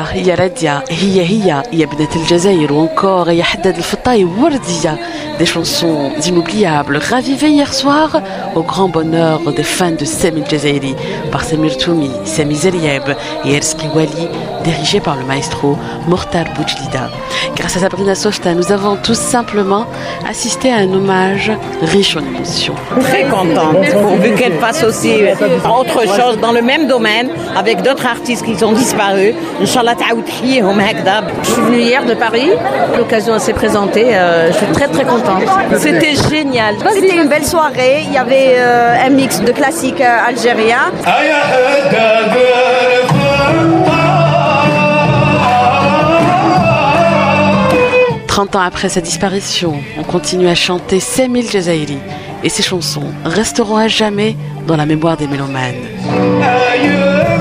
يا رديا هي يا بنت الجزائر ou encore يا حداد الفطاي وردية. Des chansons inoubliables ravivées hier soir au grand bonheur des fans de Sami El Jazairi par Samir Toumi, Sami Zerieb et Erski Wali, dirigés par le maestro Mortar Boujlida. Grâce à Sabrina Softa, nous avons tout simplement assisté à un hommage riche en émotions. Très contente, pourvu qu'elle fasse aussi autre chose dans le même domaine avec d'autres artistes qui ont disparu. Inch'Allah ta'aoud hiyehom hakda. Je suis venue hier de Paris, l'occasion s'est présentée, je suis très très contente. C'était génial. C'était une belle soirée, il y avait un mix de classiques algériens. 30 ans après sa disparition, on continue à chanter Sami El Jazairi et ses chansons resteront à jamais dans la mémoire des mélomanes.